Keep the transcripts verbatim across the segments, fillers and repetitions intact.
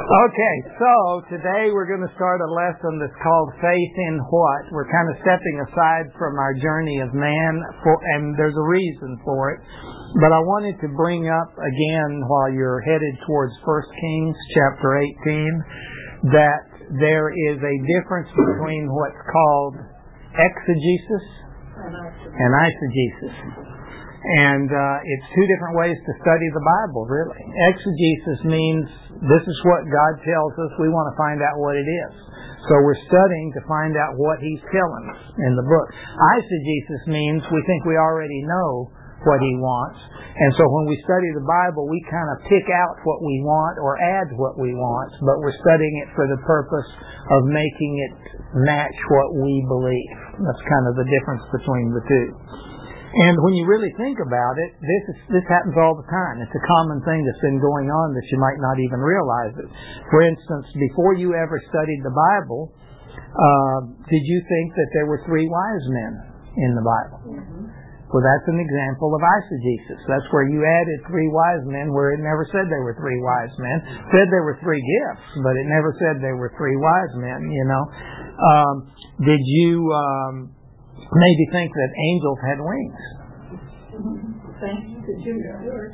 Okay, so today we're going to start a lesson that's called Faith in What? We're kind of stepping aside from our journey of man, for, and there's a reason for it. But I wanted to bring up again, while you're headed towards First Kings chapter eighteen, that there is a difference between what's called exegesis and eisegesis. And uh, it's two different ways to study the Bible, really. Exegesis means this is what God tells us. We want to find out what it is. So we're studying to find out what He's telling us in the book. Eisegesis means we think we already know what He wants. And so when we study the Bible, we kind of pick out what we want or add what we want, but we're studying it for the purpose of making it match what we believe. That's kind of the difference between the two. And when you really think about it, this is, this happens all the time. It's a common thing that's been going on that you might not even realize it. For instance, before you ever studied the Bible, uh, did you think that there were three wise men in the Bible? Mm-hmm. Well, that's an example of eisegesis. That's where you added three wise men where it never said there were three wise men. It said there were three gifts, but it never said there were three wise men, you know. Um, did you... Um, Maybe think that angels had wings. Thank you to Junior.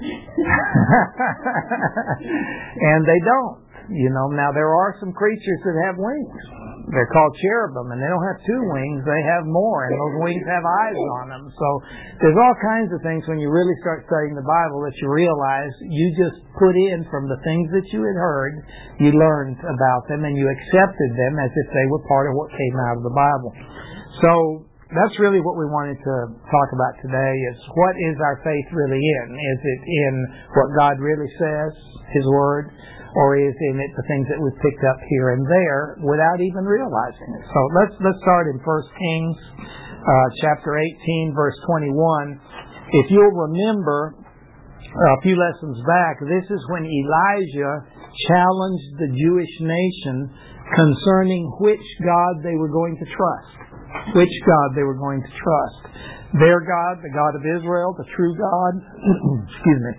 And they don't. You know, now there are some creatures that have wings. They're called cherubim, and they don't have two wings, they have more, and those wings have eyes on them. So there's all kinds of things when you really start studying the Bible that you realize you just put in from the things that you had heard, you learned about them, and you accepted them as if they were part of what came out of the Bible. So that's really what we wanted to talk about today, is what is our faith really in? Is it in what God really says, His Word, or is in it the things that we've picked up here and there without even realizing it? So let's let's start in First Kings uh, chapter eighteen, verse twenty-one. If you'll remember a few lessons back, this is when Elijah challenged the Jewish nation concerning which God they were going to trust. Which God they were going to trust. Their God, the God of Israel, the true God, excuse me,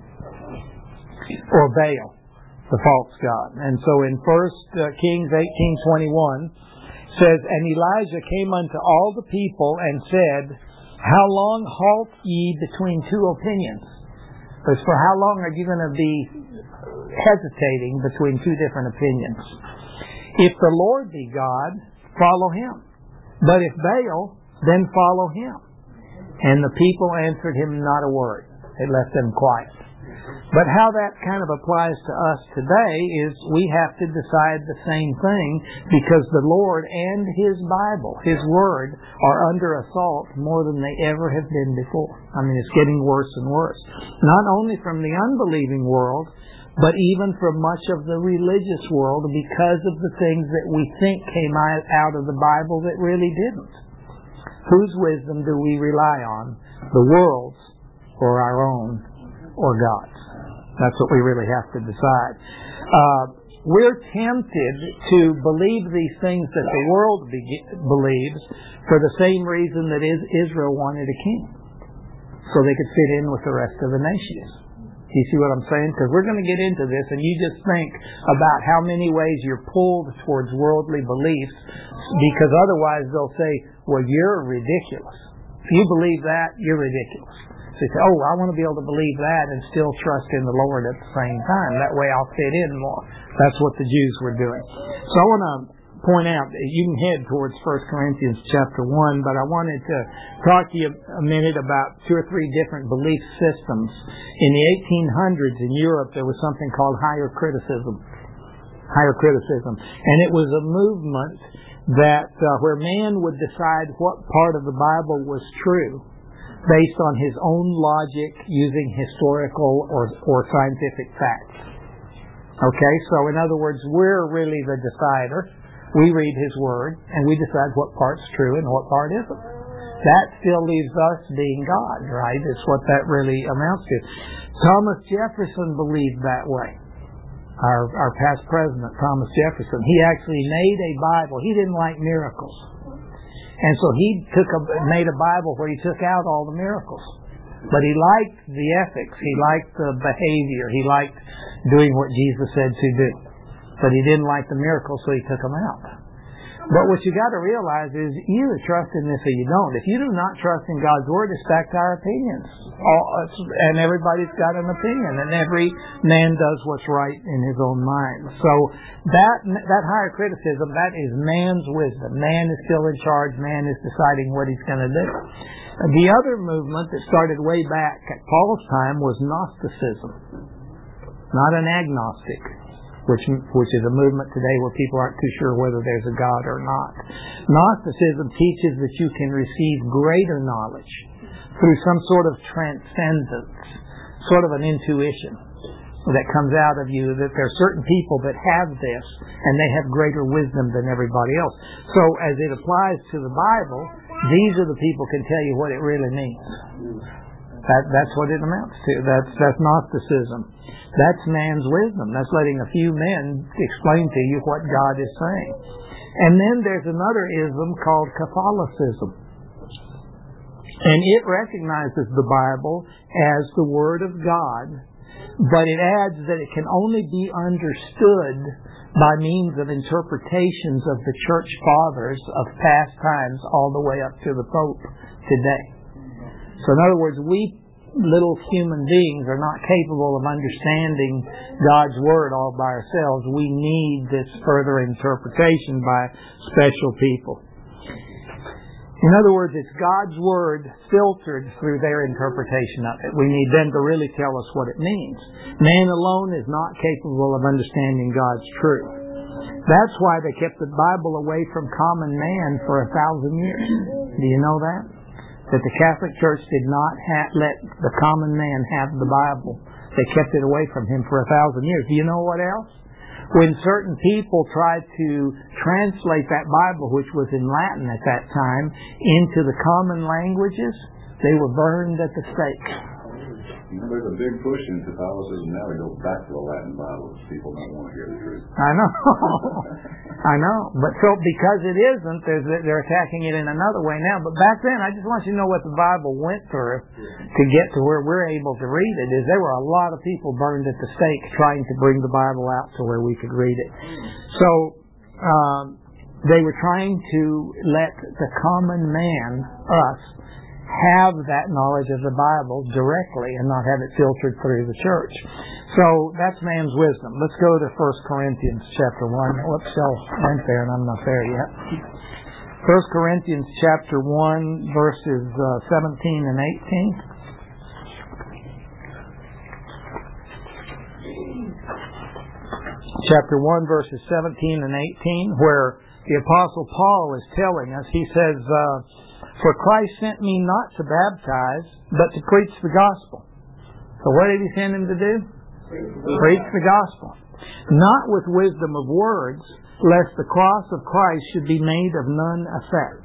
or Baal, the false God. And so in First Kings eighteen twenty-one says, And Elijah came unto all the people and said, How long halt ye between two opinions? Because for how long are you going to be hesitating between two different opinions? If the Lord be God, follow Him. But if Baal, then follow him. And the people answered him not a word. They left them quiet. But how that kind of applies to us today is we have to decide the same thing, because the Lord and His Bible, His Word, are under assault more than they ever have been before. I mean, it's getting worse and worse. Not only from the unbelieving world, but even from much of the religious world, because of the things that we think came out of the Bible that really didn't. Whose wisdom do we rely on? The world's, or our own, or God's? That's what we really have to decide. Uh, we're tempted to believe these things that the world be- believes for the same reason that Israel wanted a king, so they could fit in with the rest of the nations. You see what I'm saying? Because we're going to get into this, and you just think about how many ways you're pulled towards worldly beliefs, because otherwise they'll say, well, you're ridiculous. If you believe that, you're ridiculous. So you say, oh, I want to be able to believe that and still trust in the Lord at the same time. That way I'll fit in more. That's what the Jews were doing. So I want to point out, you can head towards First Corinthians chapter one, but I wanted to talk to you a minute about two or three different belief systems. In the eighteen hundreds in Europe, there was something called higher criticism. Higher criticism. And it was a movement that uh, where man would decide what part of the Bible was true based on his own logic using historical or, or scientific facts. Okay, so in other words, we're really the decider. We read His Word, and we decide what part's true and what part isn't. That still leaves us being God, right? It's what that really amounts to. Thomas Jefferson believed that way. Our, our past president, Thomas Jefferson, he actually made a Bible. He didn't like miracles. And so he took a, made a Bible where he took out all the miracles. But he liked the ethics. He liked the behavior. He liked doing what Jesus said to do. But he didn't like the miracles, so he took them out. But what you got to realize is you either trust in this or you don't. If you do not trust in God's Word, it's back to our opinions. All, and everybody's got an opinion, and every man does what's right in his own mind. So that that higher criticism, that is man's wisdom. Man is still in charge. Man is deciding what he's going to do. The other movement that started way back at Paul's time was Gnosticism, not an agnostic. Which, which is a movement today where people aren't too sure whether there's a God or not. Gnosticism teaches that you can receive greater knowledge through some sort of transcendence, sort of an intuition that comes out of you, that there are certain people that have this and they have greater wisdom than everybody else. So as it applies to the Bible, these are the people who can tell you what it really means. That, that's what it amounts to. That's, that's Gnosticism. That's man's wisdom. That's letting a few men explain to you what God is saying. And then there's another ism called Catholicism. And it recognizes the Bible as the Word of God, but it adds that it can only be understood by means of interpretations of the Church Fathers of past times all the way up to the Pope today. So in other words, we little human beings are not capable of understanding God's Word all by ourselves. We need this further interpretation by special people. In other words, it's God's Word filtered through their interpretation of it. We need them to really tell us what it means. Man alone is not capable of understanding God's truth. That's why they kept the Bible away from common man for a thousand years. Do you know that? That the Catholic Church did not ha- let the common man have the Bible. They kept it away from him for a thousand years. Do you know what else? When certain people tried to translate that Bible, which was in Latin at that time, into the common languages, they were burned at the stake. You know, there's a big push in Catholicism now to go back to the Latin Bible. People don't want to hear the truth. I know. I know. But so because it isn't, they're attacking it in another way now. But back then, I just want you to know what the Bible went through to get to where we're able to read it. Is there were a lot of people burned at the stake trying to bring the Bible out to where we could read it. So um, they were trying to let the common man, us, have that knowledge of the Bible directly and not have it filtered through the church. So that's man's wisdom. Let's go to First Corinthians chapter one. Whoops, I went there and I'm not there yet. First Corinthians chapter one, verses uh, seventeen and eighteen. Chapter one, verses seventeen and eighteen, where the Apostle Paul is telling us, he says, uh, "For Christ sent me not to baptize, but to preach the gospel." So what did he send him to do? Preach the gospel. "Not with wisdom of words, lest the cross of Christ should be made of none effect."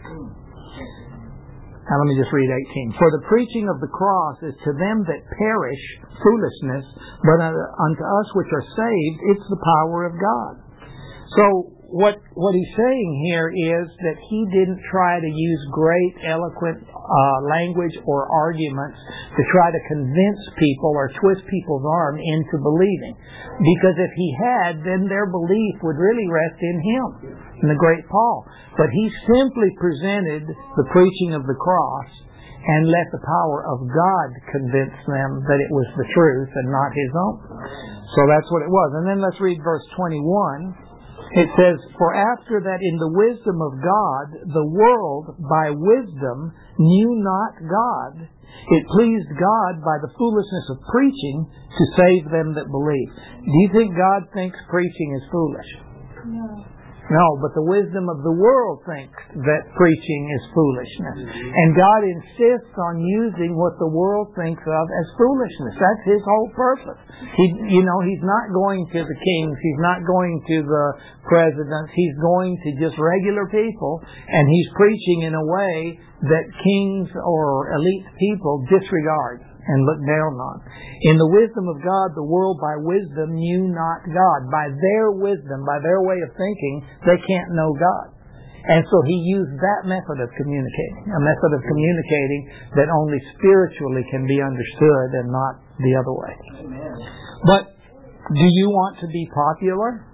Now let me just read eighteen. "For the preaching of the cross is to them that perish foolishness, but unto us which are saved, it's the power of God." So What what he's saying here is that he didn't try to use great, eloquent uh, language or arguments to try to convince people or twist people's arm into believing. Because if he had, then their belief would really rest in him, in the great Paul. But he simply presented the preaching of the cross and let the power of God convince them that it was the truth and not his own. So that's what it was. And then let's read verse twenty-one. It says, "For after that in the wisdom of God, the world by wisdom knew not God, it pleased God by the foolishness of preaching to save them that believe." Do you think God thinks preaching is foolish? No. No, but the wisdom of the world thinks that preaching is foolishness. And God insists on using what the world thinks of as foolishness. That's His whole purpose. He, you know, He's not going to the kings. He's not going to the presidents. He's going to just regular people. And He's preaching in a way that kings or elite people disregard and look down on. "In the wisdom of God, the world by wisdom knew not God." By their wisdom, by their way of thinking, they can't know God. And so He used that method of communicating, a method of communicating that only spiritually can be understood and not the other way. Amen. But do you want to be popular?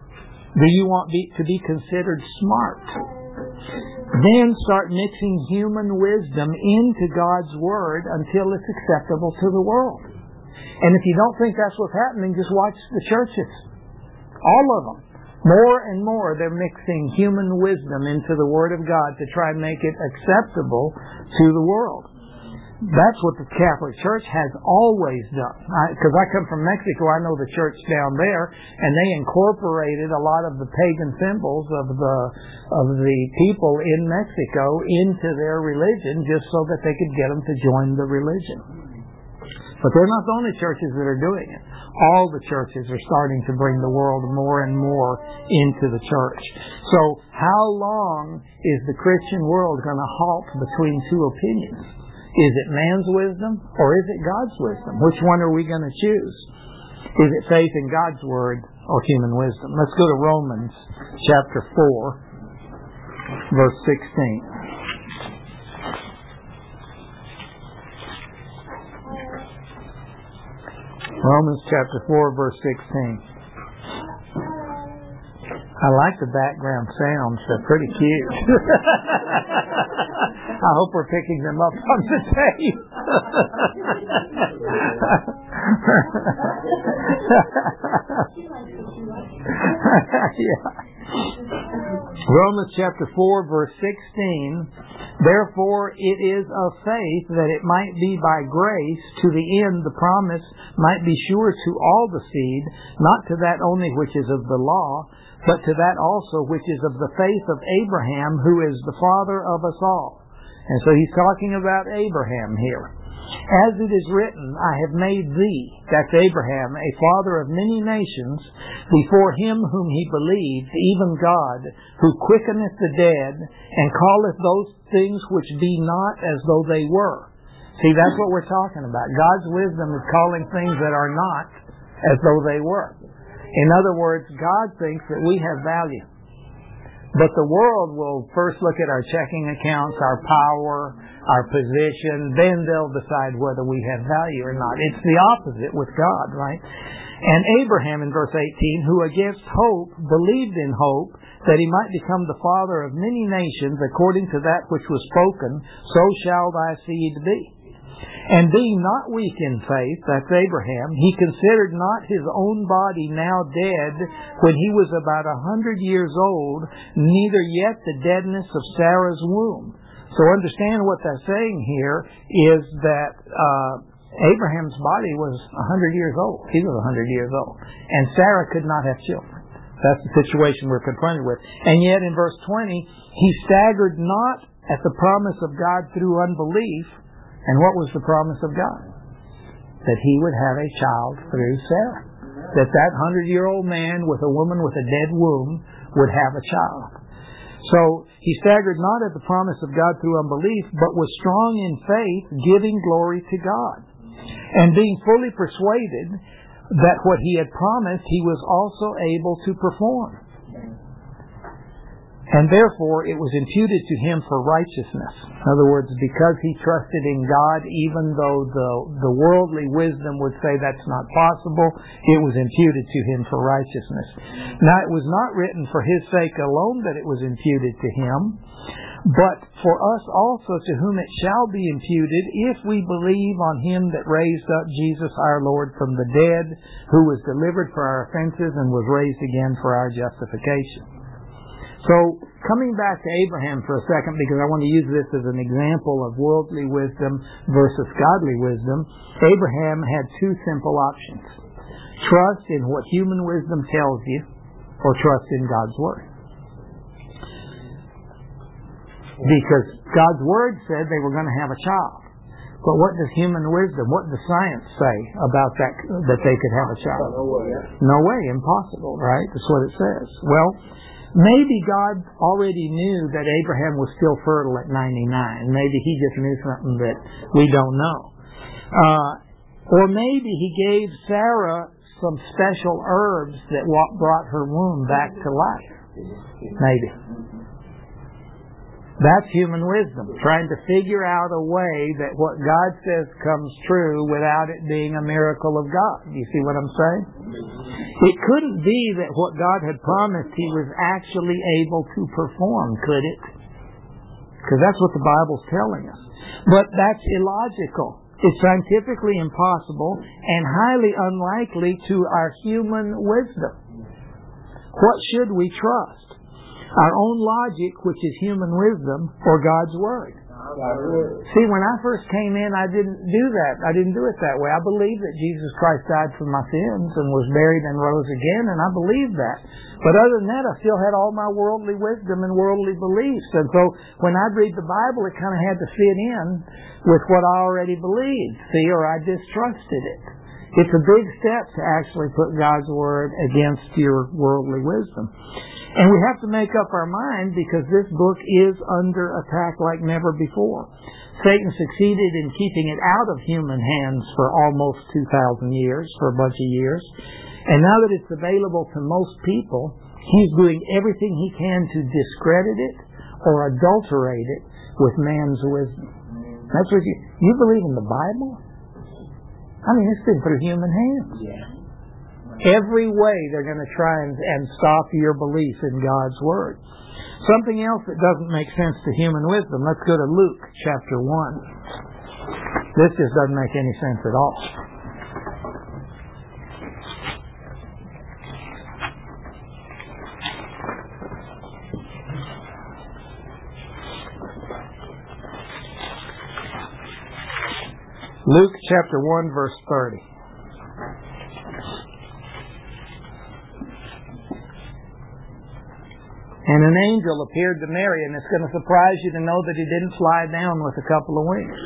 Do you want be, to be considered smart? Then start mixing human wisdom into God's Word until it's acceptable to the world. And if you don't think that's what's happening, just watch the churches. All of them. More and more they're mixing human wisdom into the Word of God to try and make it acceptable to the world. That's what the Catholic Church has always done. Because I, I come from Mexico, I know the church down there, and they incorporated a lot of the pagan symbols of the of the people in Mexico into their religion just so that they could get them to join the religion. But they're not the only churches that are doing it. All the churches are starting to bring the world more and more into the church. So how long is the Christian world going to halt between two opinions? Is it man's wisdom or is it God's wisdom? Which one are we going to choose? Is it faith in God's Word or human wisdom? Let's go to Romans chapter four, verse sixteen. Romans chapter four, verse sixteen. I like the background sounds. They're pretty cute. I hope we're picking them up on the tape. Yeah. Romans chapter four, verse sixteen. Therefore it is of faith that it might be by grace, to the end the promise might be sure to all the seed, not to that only which is of the law, but to that also which is of the faith of Abraham, who is the father of us all. And so he's talking about Abraham here. As it is written, I have made thee, that's Abraham, a father of many nations, before him whom he believed, even God, who quickeneth the dead, and calleth those things which be not as though they were. See, that's what we're talking about. God's wisdom is calling things that are not as though they were. In other words, God thinks that we have value. But the world will first look at our checking accounts, our power, our position, then they'll decide whether we have value or not. It's the opposite with God, right? And Abraham in verse eighteen, who against hope believed in hope that he might become the father of many nations according to that which was spoken, so shall thy seed be. And being not weak in faith, that's Abraham, he considered not his own body now dead when he was about a hundred years old, neither yet the deadness of Sarah's womb. So understand what they're saying here is that uh, Abraham's body was a hundred years old. He was a hundred years old. And Sarah could not have children. That's the situation we're confronted with. And yet in verse twenty, he staggered not at the promise of God through unbelief. And what was the promise of God? That he would have a child through Sarah. That that hundred-year-old man with a woman with a dead womb would have a child. So he staggered not at the promise of God through unbelief, but was strong in faith, giving glory to God. And being fully persuaded that what he had promised he was also able to perform. And therefore it was imputed to him for righteousness. In other words, because he trusted in God, even though the, the worldly wisdom would say that's not possible, it was imputed to him for righteousness. Now it was not written for his sake alone that it was imputed to him, but for us also to whom it shall be imputed if we believe on him that raised up Jesus our Lord from the dead, who was delivered for our offenses and was raised again for our justification. So, coming back to Abraham for a second, because I want to use this as an example of worldly wisdom versus godly wisdom, Abraham had two simple options. Trust in what human wisdom tells you, or trust in God's Word. Because God's Word said they were going to have a child. But what does human wisdom, what does science say about that, that they could have a child? No way. No way, impossible, right? That's what it says. Well, maybe God already knew that Abraham was still fertile at ninety-nine. Maybe he just knew something that we don't know. Uh, or maybe he gave Sarah some special herbs that brought her womb back to life. Maybe. That's human wisdom, trying to figure out a way that what God says comes true without it being a miracle of God. You see what I'm saying? It couldn't be that what God had promised He was actually able to perform, could it? Because that's what the Bible's telling us. But that's illogical. It's scientifically impossible and highly unlikely to our human wisdom. What should we trust? Our own logic, which is human wisdom, or God's Word? See, when I first came in, I didn't do that. I didn't do it that way. I believed that Jesus Christ died for my sins and was buried and rose again, and I believed that. But other than that, I still had all my worldly wisdom and worldly beliefs. And so when I'd read the Bible, it kind of had to fit in with what I already believed, see, or I distrusted it. It's a big step to actually put God's Word against your worldly wisdom. And we have to make up our mind because this book is under attack like never before. Satan succeeded in keeping it out of human hands for almost two thousand years, for a bunch of years. And now that it's available to most people, he's doing everything he can to discredit it or adulterate it with man's wisdom. That's what you, you believe in the Bible? I mean, it's been through human hands. Yeah. Every way they're going to try and, and stop your belief in God's Word. Something else that doesn't make sense to human wisdom. Let's go to Luke chapter one. This just doesn't make any sense at all. Luke chapter one, verse thirty. And an angel appeared to Mary, and it's going to surprise you to know that he didn't fly down with a couple of wings.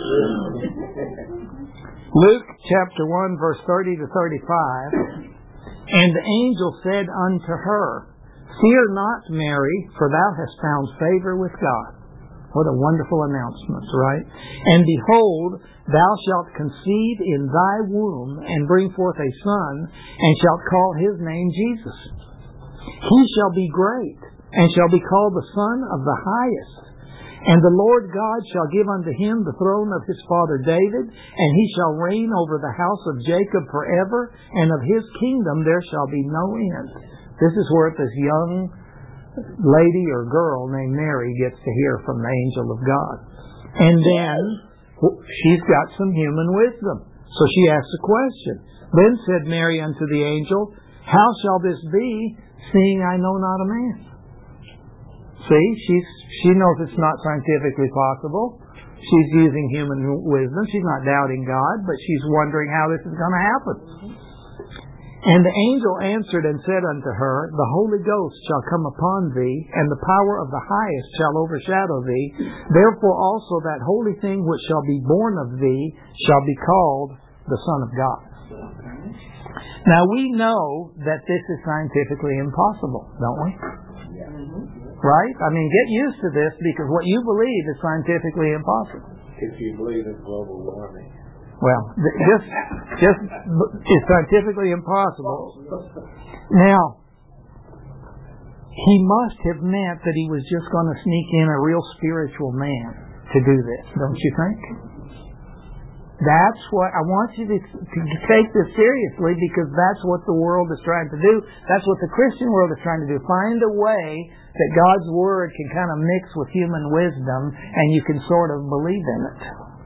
Luke chapter one, verse thirty to thirty-five. And the angel said unto her, Fear not, Mary, for thou hast found favor with God. What a wonderful announcement, right? And behold, thou shalt conceive in thy womb, and bring forth a son, and shalt call his name Jesus. He shall be great, and shall be called the Son of the Highest. And the Lord God shall give unto him the throne of his father David, and he shall reign over the house of Jacob forever, and of his kingdom there shall be no end. This is where this young lady or girl named Mary gets to hear from the angel of God. And then she's got some human wisdom. So she asks a question. Then said Mary unto the angel, How shall this be, seeing I know not a man? See, she's, she knows it's not scientifically possible. She's using human wisdom. She's not doubting God, but she's wondering how this is going to happen. And the angel answered and said unto her, The Holy Ghost shall come upon thee, and the power of the Highest shall overshadow thee. Therefore also that holy thing which shall be born of thee shall be called the Son of God. Now we know that this is scientifically impossible, don't we? Right? I mean, get used to this because what you believe is scientifically impossible. If you believe in global warming. Well, just, just is scientifically impossible. Now, he must have meant that he was just going to sneak in a real spiritual man to do this, don't you think? That's what, I want you to, to take this seriously because that's what the world is trying to do. That's what the Christian world is trying to do. Find a way that God's Word can kind of mix with human wisdom and you can sort of believe in it.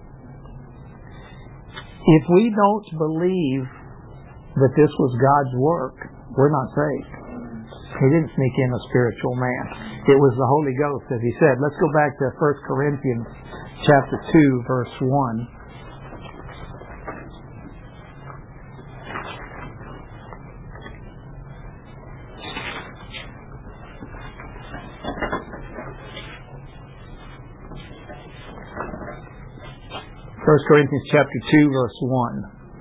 If we don't believe that this was God's work, we're not saved. He didn't sneak in a spiritual man. It was the Holy Ghost, as he said. Let's go back to First Corinthians chapter two, verse one. First Corinthians chapter two, verse one.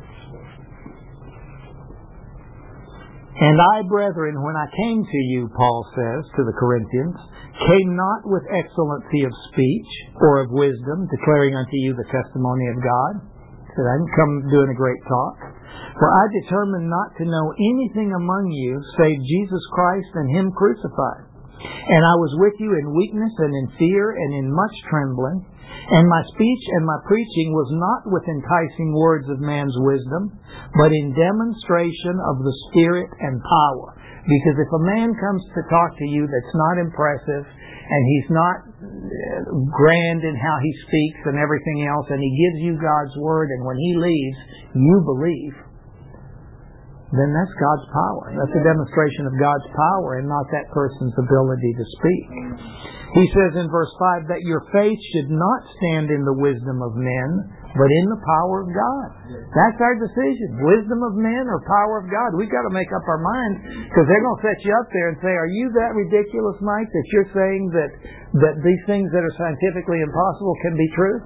And I, brethren, when I came to you, Paul says to the Corinthians, came not with excellency of speech or of wisdom, declaring unto you the testimony of God. He said, I didn't come doing a great talk. For I determined not to know anything among you save Jesus Christ and Him crucified. And I was with you in weakness and in fear and in much trembling. And my speech and my preaching was not with enticing words of man's wisdom, but in demonstration of the Spirit and power. Because if a man comes to talk to you that's not impressive, and he's not grand in how he speaks and everything else, and he gives you God's Word, and when he leaves, you believe, then that's God's power. That's a demonstration of God's power and not that person's ability to speak. He says in verse five that your faith should not stand in the wisdom of men, but in the power of God. That's our decision. Wisdom of men or power of God. We've got to make up our minds, because they're going to set you up there and say, are you that ridiculous, Mike, that you're saying that, that these things that are scientifically impossible can be true?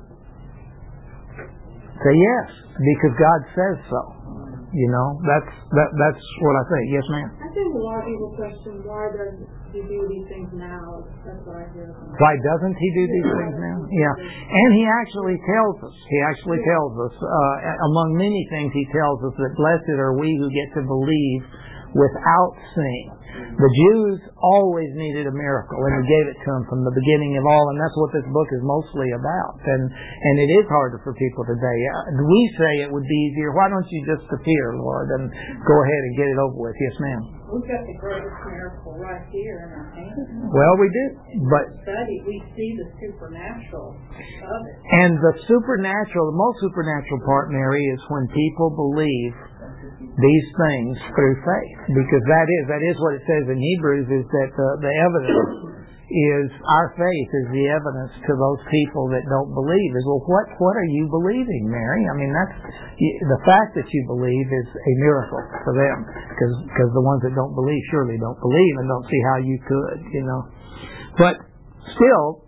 Say yes, because God says so. You know, that's that, that's what I think. Yes, ma'am? I think a lot of people question, why does he do these things now? That's what I hear. Why doesn't he do these things now? Yeah. And he actually tells us, he actually tells us, uh, among many things he tells us that blessed are we who get to believe without seeing. The Jews always needed a miracle, and he gave it to them from the beginning of all, and that's what this book is mostly about. And and it is harder for people today. We say it would be easier. Why don't you just appear, Lord, and go ahead and get it over with? Yes, ma'am. We've got the greatest miracle right here in our hands. Well, we do, but study, we see the supernatural of it. And the supernatural, the most supernatural part, Mary, is when people believe these things through faith, because that is that is what it says in Hebrews, is that the, the evidence is our faith is the evidence to those people that don't believe. Is well, what what are you believing, Mary? I mean, that's the fact that you believe is a miracle for them, because because the ones that don't believe surely don't believe and don't see how you could, you know. But still,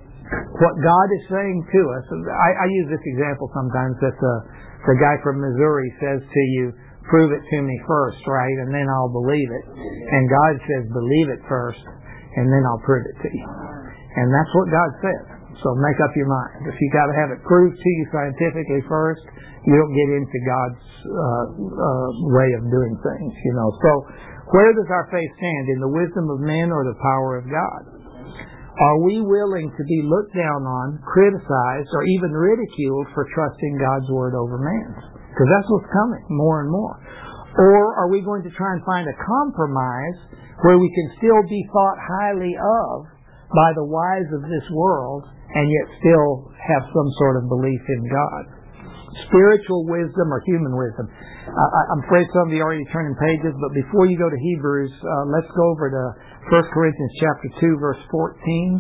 what God is saying to us, I, I use this example sometimes, that the the guy from Missouri says to you, prove it to me first, right, and then I'll believe it. And God says, believe it first, and then I'll prove it to you. And that's what God says. So make up your mind. If you got to have it proved to you scientifically first, you don't get into God's uh, uh, way of doing things, you know. So where does our faith stand? In the wisdom of men or the power of God? Are we willing to be looked down on, criticized, or even ridiculed for trusting God's Word over man's? Because that's what's coming, more and more. Or are we going to try and find a compromise where we can still be thought highly of by the wise of this world and yet still have some sort of belief in God? Spiritual wisdom or human wisdom? I, I'm afraid some of you are already turning pages, but before you go to Hebrews, uh, let's go over to First Corinthians chapter two, verse fourteen,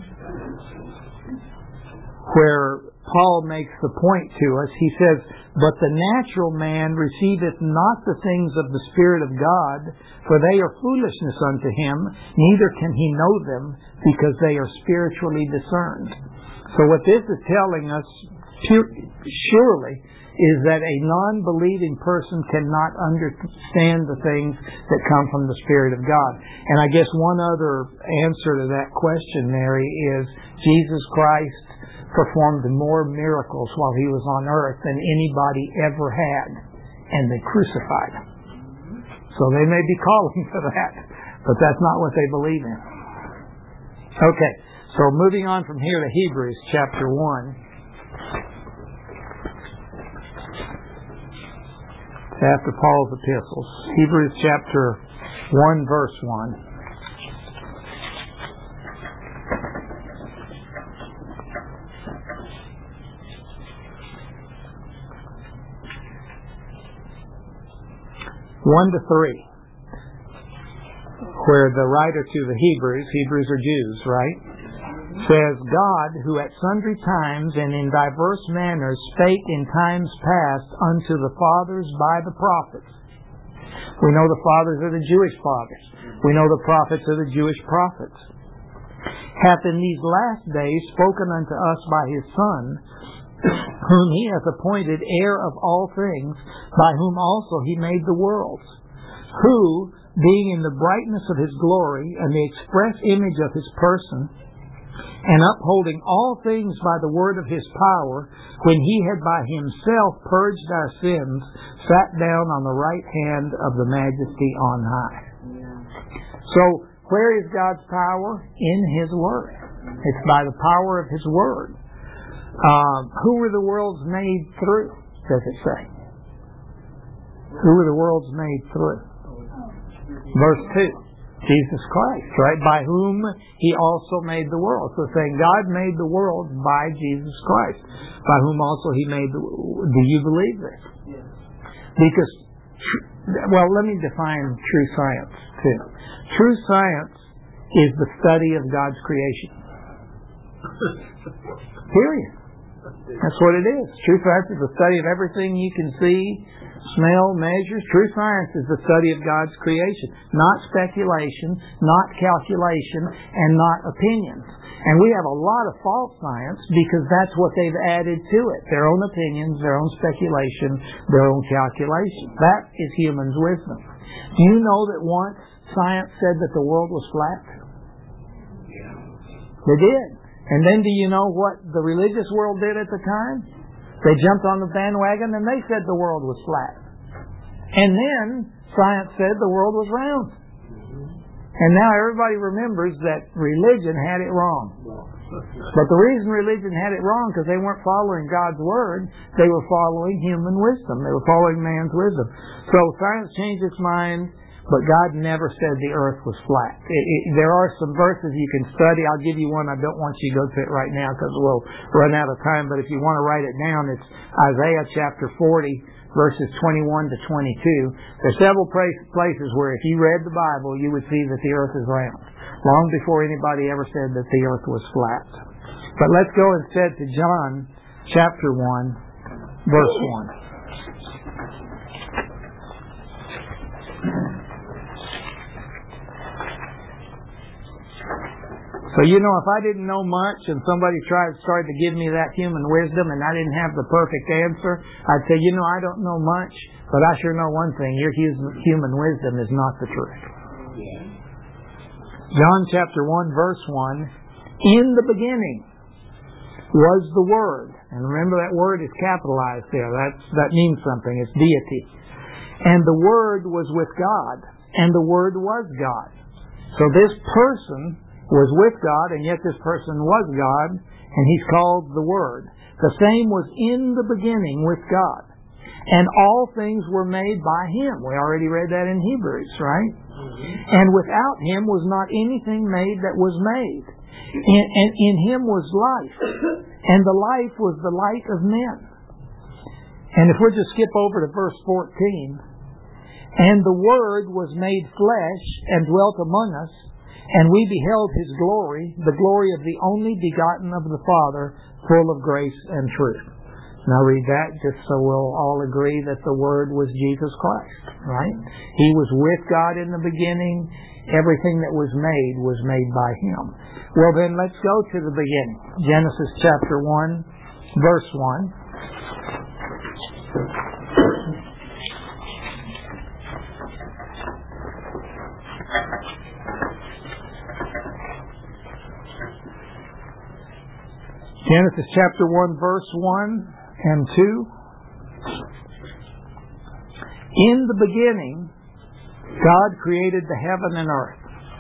where Paul makes the point to us. He says, but the natural man receiveth not the things of the Spirit of God, for they are foolishness unto him, neither can he know them, because they are spiritually discerned. So what this is telling us, surely, is that a non-believing person cannot understand the things that come from the Spirit of God. And I guess one other answer to that question, Mary, is Jesus Christ performed more miracles while he was on earth than anybody ever had, and they crucified him. So they may be calling for that, but that's not what they believe in. Okay, so moving on from here to Hebrews chapter one. After Paul's epistles, Hebrews chapter one, verse one. One to three, where the writer to the Hebrews, Hebrews are Jews, right, says, God, who at sundry times and in diverse manners spake in times past unto the fathers by the prophets. We know the fathers are the Jewish fathers. We know the prophets are the Jewish prophets. Hath in these last days spoken unto us by his Son, whom he hath appointed heir of all things, by whom also he made the worlds, who, being in the brightness of his glory, and the express image of his person, and upholding all things by the word of his power, when he had by himself purged our sins, sat down on the right hand of the majesty on high. So, where is God's power? In His Word. It's by the power of His Word. Uh, who were the worlds made through, does it say? Who were the worlds made through? Verse two. Jesus Christ, right? By whom He also made the world. So saying God made the world by Jesus Christ, by whom also He made the world. Do you believe this? Yes. Because, well, let me define true science too. True science is the study of God's creation. Period. That's what it is. True science is the study of everything you can see, smell, measure. True science is the study of God's creation. Not speculation, not calculation, and not opinions. And we have a lot of false science because that's what they've added to it. Their own opinions, their own speculation, their own calculation. That is human's wisdom. Do you know that once science said that the world was flat? They did. And then do you know what the religious world did at the time? They jumped on the bandwagon and they said the world was flat. And then science said the world was round. And now everybody remembers that religion had it wrong. But the reason religion had it wrong because they weren't following God's Word. They were following human wisdom. They were following man's wisdom. So science changed its mind. But God never said the earth was flat. It, it, there are some verses you can study. I'll give you one. I don't want you to go to it right now because we'll run out of time. But if you want to write it down, it's Isaiah chapter forty, verses twenty-one to twenty-two. There's several places where if you read the Bible, you would see that the earth is round. Long before anybody ever said that the earth was flat. But let's go instead to John chapter one, verse one. So, you know, if I didn't know much and somebody tried started to give me that human wisdom and I didn't have the perfect answer, I'd say, you know, I don't know much, but I sure know one thing. Your human wisdom is not the truth. John chapter one, verse one, in the beginning was the Word. And remember that word is capitalized there. That's, that means something. It's deity. And the Word was with God, and the Word was God. So this person was with God, and yet this person was God, and He's called the Word. The same was in the beginning with God. And all things were made by Him. We already read that in Hebrews, right? Mm-hmm. And without Him was not anything made that was made. And, and in Him was life. And the life was the light of men. And if we'll just skip over to verse fourteen. And the Word was made flesh and dwelt among us, and we beheld His glory, the glory of the only begotten of the Father, full of grace and truth. Now read that just so we'll all agree that the Word was Jesus Christ, right? He was with God in the beginning. Everything that was made was made by Him. Well then, let's go to the beginning. Genesis chapter one, verse one. Genesis chapter one, verse one and two. In the beginning, God created the heaven and earth.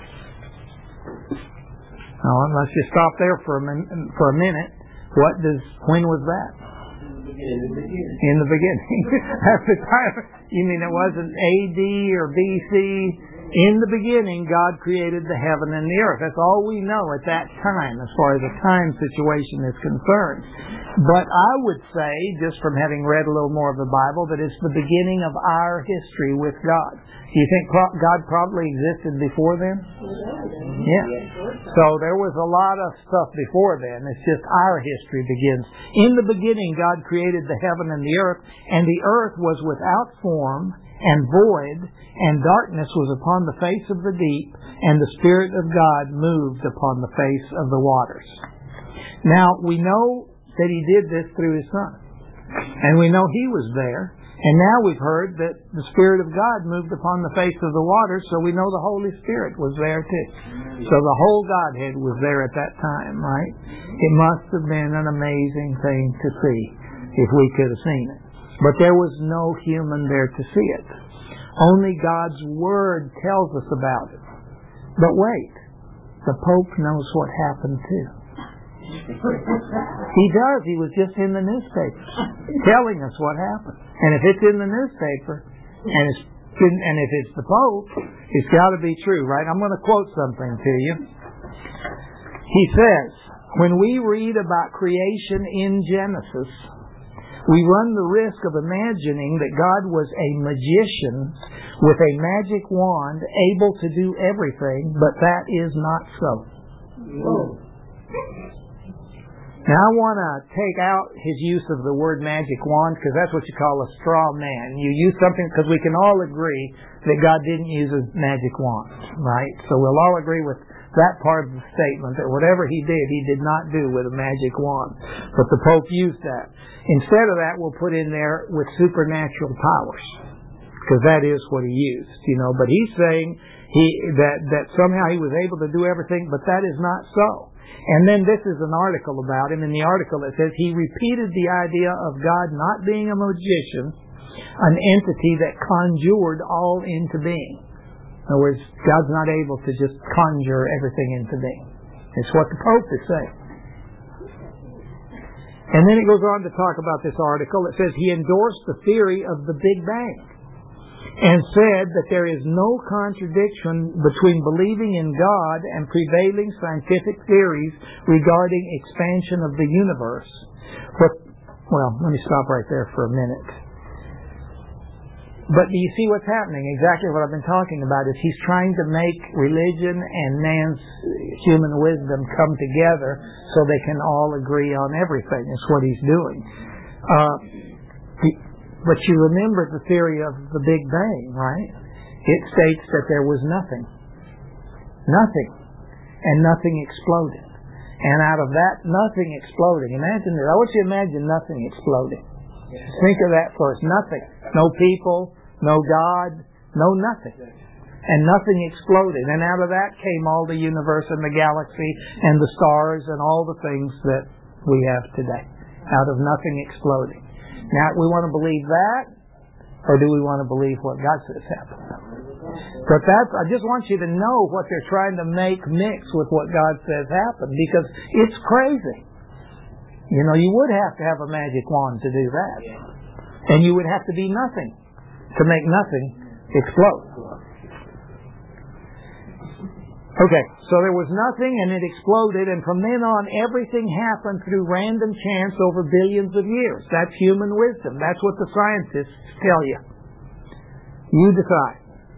Now, let's just stop there for a, min- for a minute. What does, when was that? In the beginning. In the beginning. That's the time. You mean it wasn't A D or B C? In the beginning, God created the heaven and the earth. That's all we know at that time as far as the time situation is concerned. But I would say, just from having read a little more of the Bible, that it's the beginning of our history with God. Do you think God probably existed before then? Yeah. So there was a lot of stuff before then. It's just our history begins. In the beginning, God created the heaven and the earth, and the earth was without form and void, and darkness was upon the face of the deep, and the Spirit of God moved upon the face of the waters. Now, we know that He did this through His Son. And we know He was there. And now we've heard that the Spirit of God moved upon the face of the waters, so we know the Holy Spirit was there too. So the whole Godhead was there at that time, right? It must have been an amazing thing to see if we could have seen it. But there was no human there to see it. Only God's Word tells us about it. But wait, the Pope knows what happened too. He does. He was just in the newspaper telling us what happened. And if it's in the newspaper, and it's been, and if it's the Pope, it's got to be true, right? I'm going to quote something to you. He says, when we read about creation in Genesis, we run the risk of imagining that God was a magician with a magic wand able to do everything, but that is not so. Whoa. Now I want to take out his use of the word magic wand, because that's what you call a straw man. You use something, because we can all agree that God didn't use a magic wand, right? So we'll all agree with that part of the statement, that whatever he did, he did not do with a magic wand. But the Pope used that. Instead of that, we'll put in there with supernatural powers, because that is what he used, you know. But he's saying he that, that somehow he was able to do everything, but that is not so. And then this is an article about him. In the article it says he repeated the idea of God not being a magician, an entity that conjured all into being. In other words, God's not able to just conjure everything into being. It's what the Pope is saying. And then it goes on to talk about this article. It says he endorsed the theory of the Big Bang and said that there is no contradiction between believing in God and prevailing scientific theories regarding expansion of the universe. But, well, let me stop right there for a minute. But do you see what's happening? Exactly what I've been talking about is he's trying to make religion and man's human wisdom come together so they can all agree on everything. That's what he's doing. Uh, but you remember the theory of the Big Bang, right? It states that there was nothing. Nothing. And nothing exploded. And out of that nothing exploding, imagine that. I want you to imagine nothing exploding. Think of that first. Nothing. No people, no God, no nothing. And nothing exploded. And out of that came all the universe and the galaxy and the stars and all the things that we have today. Out of nothing exploding. Now, we want to believe that, or do we want to believe what God says happened? But that's, I just want you to know what they're trying to make mix with what God says happened, because it's crazy. You know, you would have to have a magic wand to do that. And you would have to be nothing to make nothing explode. Okay, so there was nothing and it exploded, and from then on everything happened through random chance over billions of years. That's human wisdom. That's what the scientists tell you. You decide.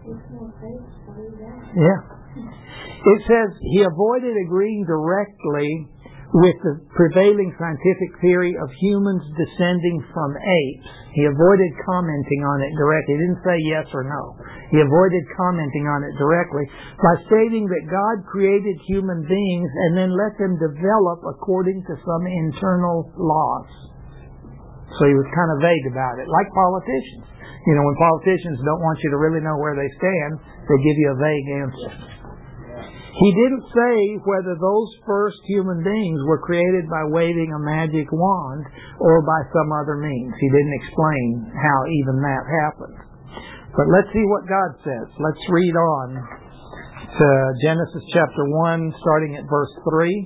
Yeah. It says he avoided agreeing directly with the prevailing scientific theory of humans descending from apes. He avoided commenting on it directly. He didn't say yes or no. He avoided commenting on it directly by stating that God created human beings and then let them develop according to some internal laws. So he was kind of vague about it, like politicians. You know, when politicians don't want you to really know where they stand, they give you a vague answer. He didn't say whether those first human beings were created by waving a magic wand or by some other means. He didn't explain how even that happened. But let's see what God says. Let's read on to Genesis chapter one, starting at verse three.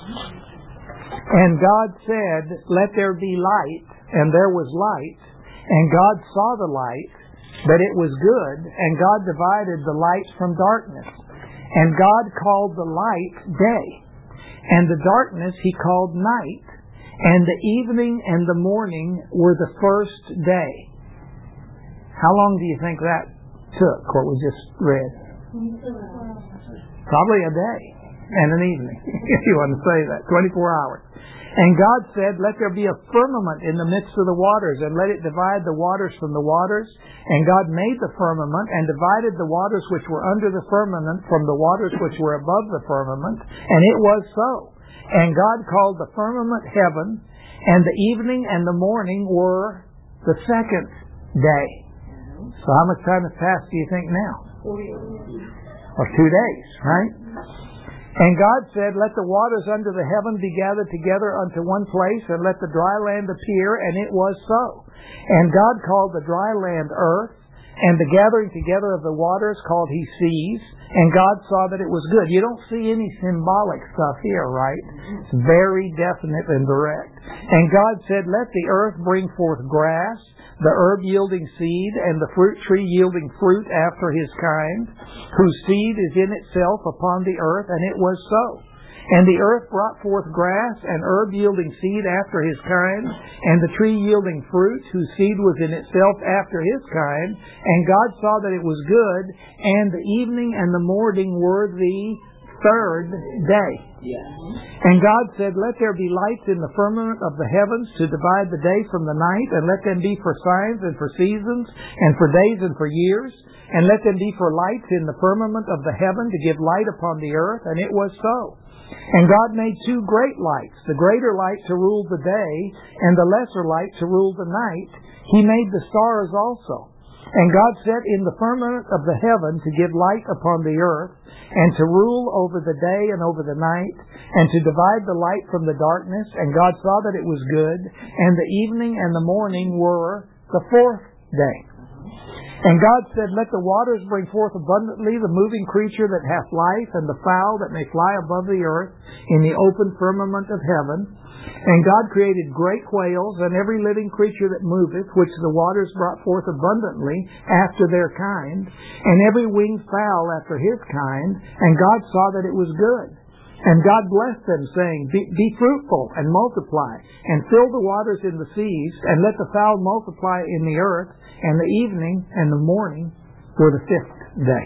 And God said, "Let there be light," and there was light. And God saw the light, that it was good, and God divided the light from darkness. And God called the light day, and the darkness he called night, and the evening and the morning were the first day. How long do you think that took, what we just read? Probably a day and an evening, if you want to say that, twenty-four hours. And God said, "Let there be a firmament in the midst of the waters, and let it divide the waters from the waters." And God made the firmament, and divided the waters which were under the firmament from the waters which were above the firmament. And it was so. And God called the firmament heaven, and the evening and the morning were the second day. So how much time has passed, do you think, now? Or two days, right? And God said, "Let the waters under the heaven be gathered together unto one place, and let the dry land appear," and it was so. And God called the dry land earth, And the gathering together of the waters called he seas, and God saw that it was good. You don't see any symbolic stuff here, right? It's very definite and direct. And God said, let the earth bring forth grass, the herb yielding seed, and the fruit tree yielding fruit after his kind, whose seed is in itself upon the earth, and it was so. And the earth brought forth grass, and herb yielding seed after his kind, and the tree yielding fruit, whose seed was in itself after his kind. And God saw that it was good, and the evening and the morning were the third day. Yeah. And God said, let there be lights in the firmament of the heavens to divide the day from the night, and let them be for signs and for seasons, and for days and for years, and let them be for lights in the firmament of the heaven to give light upon the earth. And it was so. And God made two great lights, the greater light to rule the day, and the lesser light to rule the night. He made the stars also. And God set in the firmament of the heaven to give light upon the earth, and to rule over the day and over the night, and to divide the light from the darkness. And God saw that it was good, and the evening and the morning were the fourth day. And God said, let the waters bring forth abundantly the moving creature that hath life, and the fowl that may fly above the earth in the open firmament of heaven. And God created great quails, and every living creature that moveth, which the waters brought forth abundantly after their kind, and every winged fowl after his kind. And God saw that it was good. And God blessed them, saying, Be, be fruitful and multiply, and fill the waters in the seas, and let the fowl multiply in the earth. And the evening and the morning were the fifth day.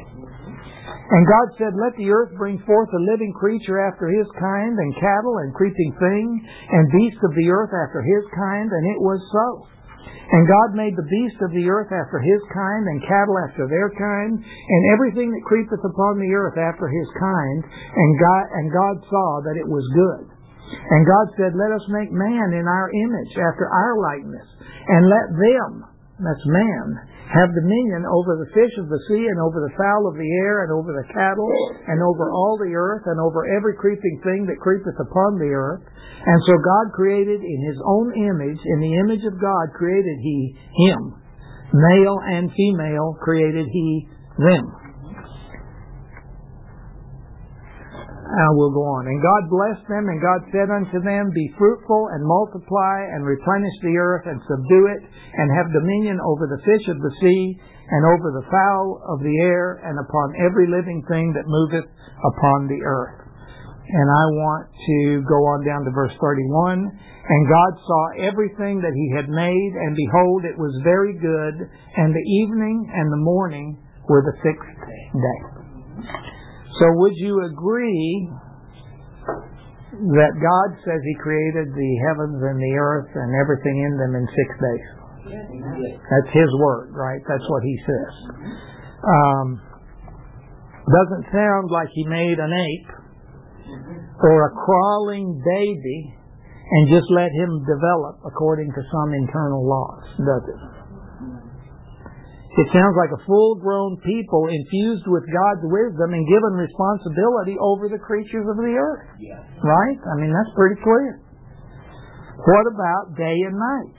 And God said, let the earth bring forth a living creature after his kind, and cattle, and creeping thing, and beasts of the earth after his kind. And it was so. And God made the beast of the earth after his kind, and cattle after their kind, and everything that creepeth upon the earth after his kind. And God, and God saw that it was good. And God said, let us make man in our image, after our likeness, and let them, that's man, have dominion over the fish of the sea, and over the fowl of the air, and over the cattle, and over all the earth, and over every creeping thing that creepeth upon the earth. And so God created in his own image, in the image of God created he him. Male and female created he them. I will go on. And God blessed them, and God said unto them, be fruitful, and multiply, and replenish the earth, and subdue it, and have dominion over the fish of the sea, and over the fowl of the air, and upon every living thing that moveth upon the earth. And I want to go on down to verse thirty-one. And God saw everything that he had made, and behold, it was very good, and the evening and the morning were the sixth day. So would you agree that God says he created the heavens and the earth and everything in them in six days? Yes. That's his word, right? That's what he says. Um, doesn't sound like he made an ape or a crawling baby and just let him develop according to some internal laws, does it? It sounds like a full-grown people infused with God's wisdom and given responsibility over the creatures of the earth. Yeah. Right? I mean, that's pretty clear. What about day and night?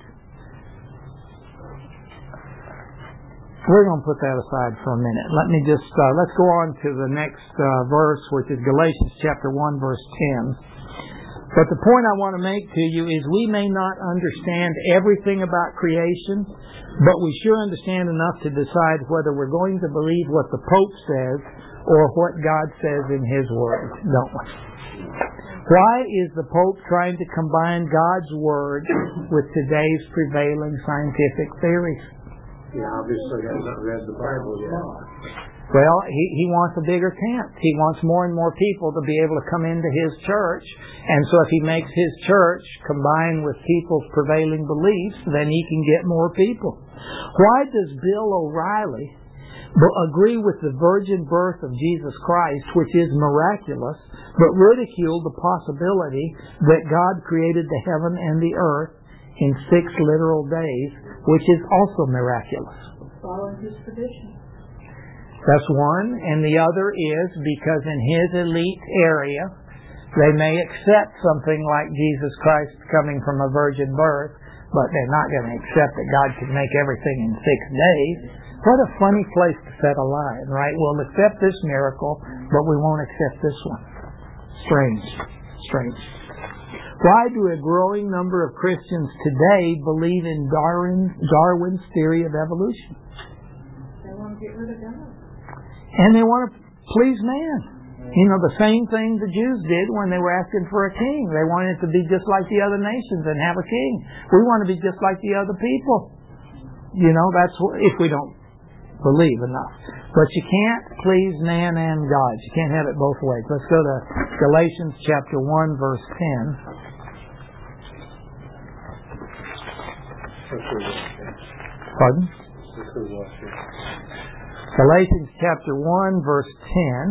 We're going to put that aside for a minute. Let me just, uh, let's go on to the next uh, verse, which is Galatians chapter one, verse ten. But the point I want to make to you is we may not understand everything about creation, but we sure understand enough to decide whether we're going to believe what the Pope says or what God says in his Word, don't we? Why is the Pope trying to combine God's Word with today's prevailing scientific theories? He obviously hasn't read the Bible yet. Well, he, he wants a bigger tent. He wants more and more people to be able to come into his church. And so if he makes his church combine with people's prevailing beliefs, then he can get more people. Why does Bill O'Reilly agree with the virgin birth of Jesus Christ, which is miraculous, but ridicule the possibility that God created the heaven and the earth in six literal days, which is also miraculous? Following his tradition. That's one. And the other is because in his elite area, they may accept something like Jesus Christ coming from a virgin birth, but they're not going to accept that God could make everything in six days. What a funny place to set a line, right? We'll accept this miracle, but we won't accept this one. Strange. Strange. Why do a growing number of Christians today believe in Darwin, Darwin's theory of evolution? They want to get rid of God. And they want to please man. You know, the same thing the Jews did when they were asking for a king. They wanted to be just like the other nations and have a king. We want to be just like the other people. You know, that's what, if we don't believe enough. But you can't please man and God. You can't have it both ways. Let's go to Galatians chapter one, verse ten. Pardon? Galatians chapter one, verse ten.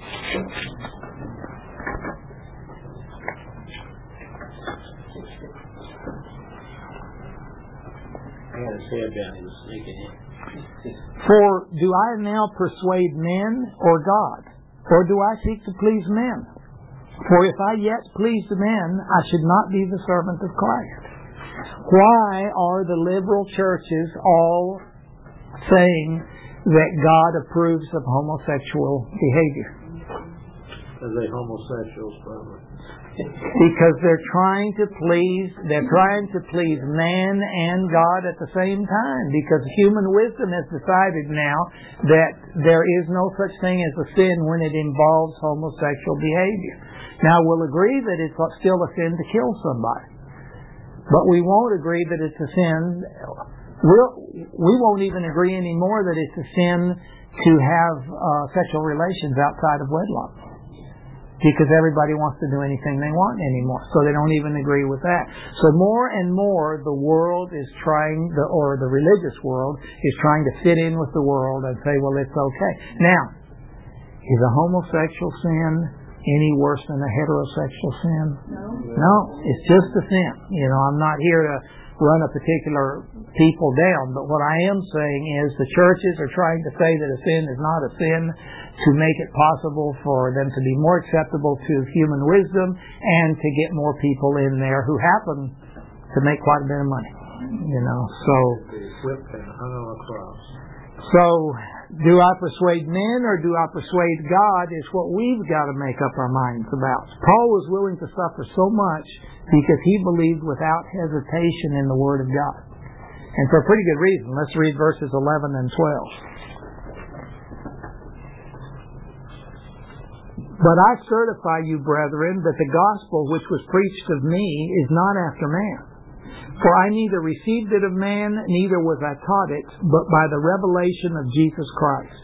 I had his head down. He was sneaking in. For do I now persuade men or God? Or do I seek to please men? For if I yet pleased men, I should not be the servant of Christ. Why are the liberal churches all saying that God approves of homosexual behavior? Are they homosexuals, brother? Because they're trying to please, they're trying to please man and God at the same time. Because human wisdom has decided now that there is no such thing as a sin when it involves homosexual behavior. Now we'll agree that it's still a sin to kill somebody, but we won't agree that it's a sin. We'll, we won't even agree anymore that it's a sin to have uh, sexual relations outside of wedlock. Because everybody wants to do anything they want anymore. So they don't even agree with that. So more and more the world is trying, the, or the religious world, is trying to fit in with the world and say, well, it's okay. Now, is a homosexual sin any worse than a heterosexual sin? No. No, it's just a sin. You know, I'm not here to run a particular people down, but what I am saying is the churches are trying to say that a sin is not a sin to make it possible for them to be more acceptable to human wisdom and to get more people in there who happen to make quite a bit of money. You know, so Whipped and hung on a cross. So do I persuade men or do I persuade God is what we've got to make up our minds about. Paul was willing to suffer so much because he believed without hesitation in the Word of God. And for a pretty good reason. Let's read verses eleven and twelve. But I certify you, brethren, that the gospel which was preached of me is not after man. For I neither received it of man, neither was I taught it, but by the revelation of Jesus Christ.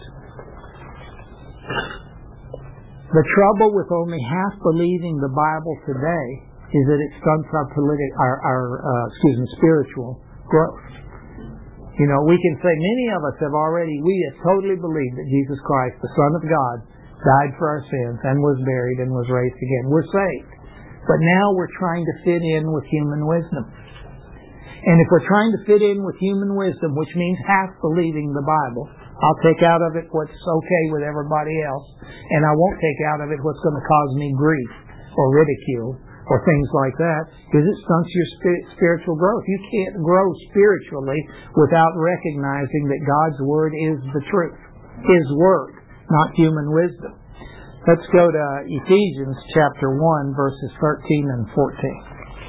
The trouble with only half believing the Bible today is that it stunts our politi- our, our uh, excuse me, spiritual growth. You know, we can say many of us have already, we have totally believed that Jesus Christ, the Son of God, died for our sins and was buried and was raised again. We're saved. But now we're trying to fit in with human wisdom. And if we're trying to fit in with human wisdom, which means half believing the Bible, I'll take out of it what's okay with everybody else, and I won't take out of it what's going to cause me grief or ridicule or things like that, because it stunts your spirit, spiritual growth. You can't grow spiritually without recognizing that God's Word is the truth. His Word, not human wisdom. Let's go to Ephesians chapter one, verses thirteen and fourteen.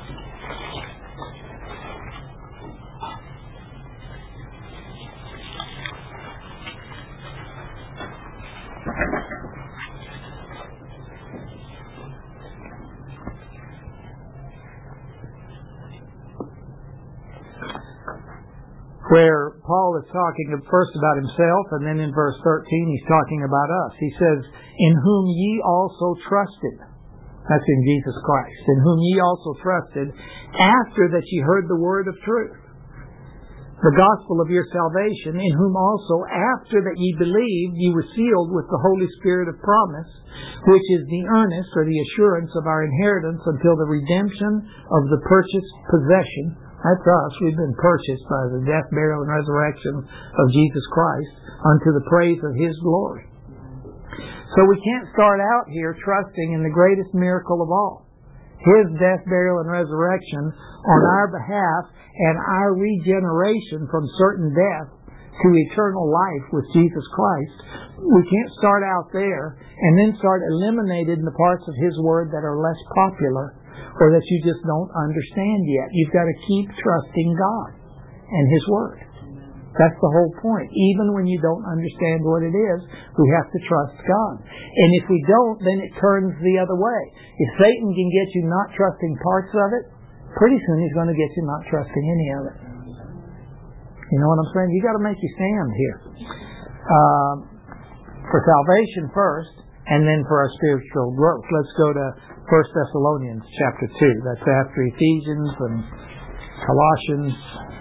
Where Paul is talking first about himself, and then in verse thirteen he's talking about us. He says, in whom ye also trusted. That's in Jesus Christ. In whom ye also trusted, after that ye heard the word of truth, the gospel of your salvation, in whom also after that ye believed, ye were sealed with the Holy Spirit of promise, which is the earnest or the assurance of our inheritance until the redemption of the purchased possession. That's us. We've been purchased by the death, burial, and resurrection of Jesus Christ unto the praise of His glory. So we can't start out here trusting in the greatest miracle of all, His death, burial, and resurrection on our behalf and our regeneration from certain death to eternal life with Jesus Christ, we can't start out there and then start eliminating the parts of His Word that are less popular or that you just don't understand yet. You've got to keep trusting God and His Word. That's the whole point. Even when you don't understand what it is, we have to trust God. And if we don't, then it turns the other way. If Satan can get you not trusting parts of it, pretty soon he's going to get you not trusting any of it. You know what I'm saying? You've got to make you stand here. Uh, for salvation first, and then for our spiritual growth. Let's go to First Thessalonians chapter two. That's after Ephesians and Colossians.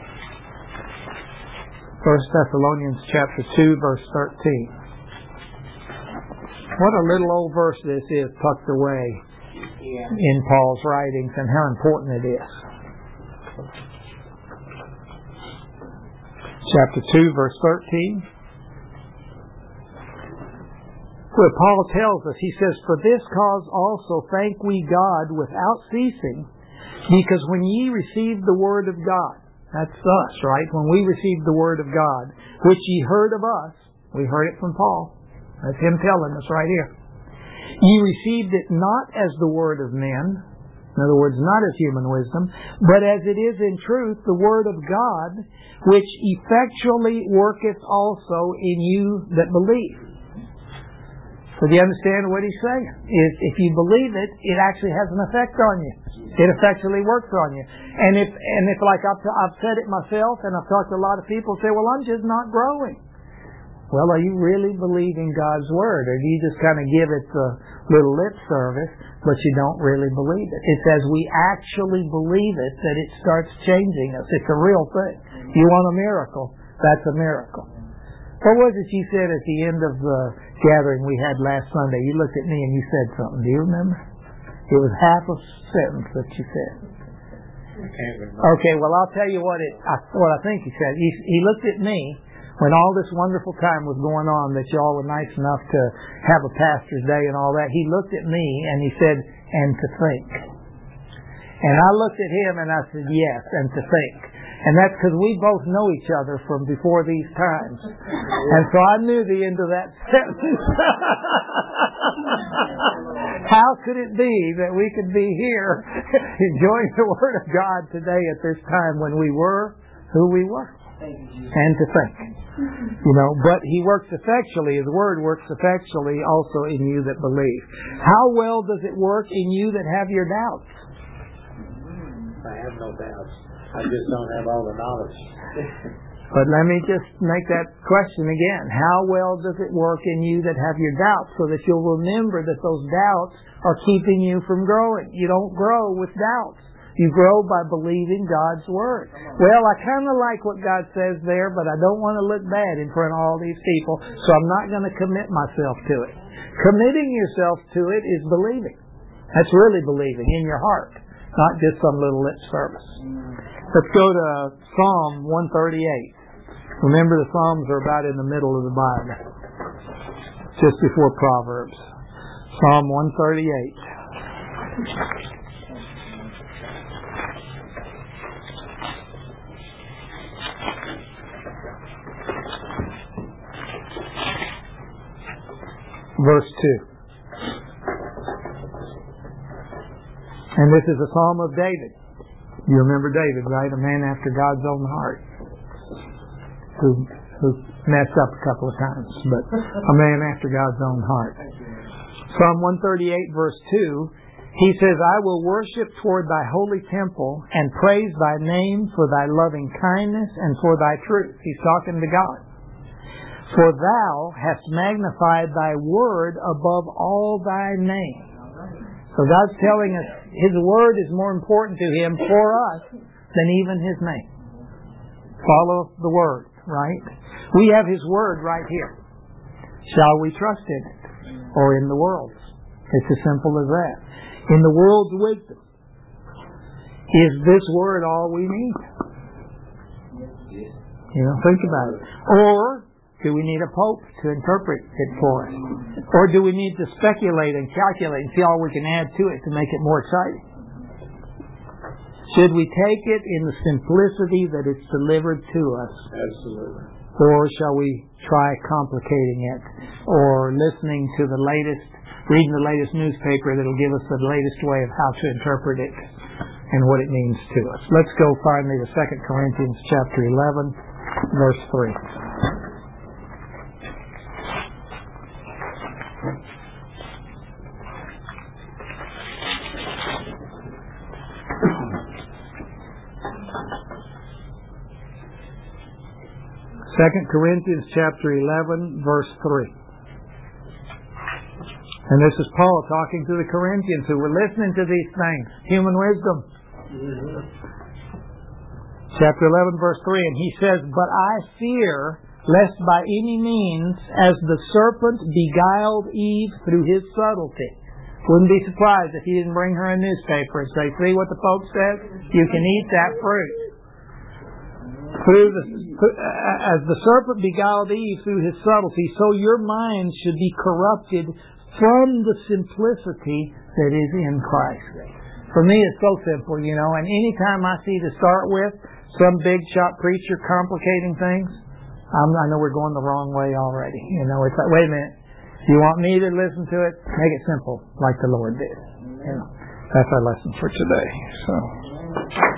First Thessalonians chapter two, verse thirteen. What a little old verse this is, tucked away in Paul's writings, and how important it is. Chapter two, verse thirteen. Where Paul tells us, he says, "For this cause also thank we God without ceasing, because when ye received the word of God," that's us, right? When we received the Word of God, which ye heard of us, we heard it from Paul. That's him telling us right here. "Ye received it not as the word of men," in other words, not as human wisdom, "but as it is in truth the Word of God, which effectually worketh also in you that believe." So do you understand what he's saying? If, if you believe it, it actually has an effect on you. It effectually works on you. And if, and if like I've, I've said it myself, and I've talked to a lot of people say, "Well, I'm just not growing." Well, are you really believing God's Word? Or do you just kind of give it a little lip service, but you don't really believe it? It's as we actually believe it that it starts changing us. It's a real thing. You want a miracle? That's a miracle. What was it you said at the end of the gathering we had last Sunday? You looked at me and you said something. Do you remember? It was half a sentence that you said. I can't remember. Okay, well, I'll tell you what it. I, what I think he said. He, he looked at me when all this wonderful time was going on, that y'all were nice enough to have a pastor's day and all that. He looked at me and he said, "And to think." And I looked at him and I said, "Yes, and to think." And that's because we both know each other from before these times. And so I knew the end of that sentence. How could it be that we could be here enjoying the Word of God today at this time when we were who we were? And to think. You know, but He works effectually, His Word works effectually also in you that believe. How well does it work in you that have your doubts? I have no doubts. I just don't have all the knowledge. But let me just make that question again. How well does it work in you that have your doubts, so that you'll remember that those doubts are keeping you from growing? You don't grow with doubts. You grow by believing God's Word. Well, I kind of like what God says there, but I don't want to look bad in front of all these people, so I'm not going to commit myself to it. Committing yourself to it is believing. That's really believing in your heart, not just some little lip service. Let's go to Psalm one thirty-eight. Remember, the Psalms are about in the middle of the Bible, just before Proverbs. Psalm one thirty-eight. Verse two. And this is a Psalm of David. You remember David, right? A man after God's own heart, who who messed up a couple of times, but a man after God's own heart. Psalm one thirty-eight, verse two, he says, "I will worship toward thy holy temple and praise thy name for thy loving kindness and for thy truth." He's talking to God. "For thou hast magnified thy word above all thy name." So God's telling us His Word is more important to Him for us than even His name. Follow the Word, right? We have His Word right here. Shall we trust in it? Or in the world's? It's as simple as that. In the world's wisdom, is this Word all we need? You know, think about it. Or do we need a pope to interpret it for us? Or do we need to speculate and calculate and see all we can add to it to make it more exciting? Should we take it in the simplicity that it's delivered to us? Absolutely. Or shall we try complicating it, or listening to the latest, reading the latest newspaper that'll give us the latest way of how to interpret it and what it means to us? Let's go finally to Second Corinthians chapter eleven, verse three. Second Corinthians chapter eleven, verse three. And this is Paul talking to the Corinthians who were listening to these things. Human wisdom. Mm-hmm. Chapter eleven, verse three. And he says, "But I fear lest by any means, as the serpent beguiled Eve through his subtlety." Wouldn't be surprised if he didn't bring her a newspaper and say, "See what the folks said? You can eat that fruit." Through the, as the serpent beguiled Eve through his subtlety, so your minds should be corrupted from the simplicity that is in Christ. For me, it's so simple, you know, and anytime I see to start with some big shot preacher complicating things, I'm, I know we're going the wrong way already. You know, it's like, wait a minute, you want me to listen to it? Make it simple, like the Lord did. You know, that's our lesson for today. So.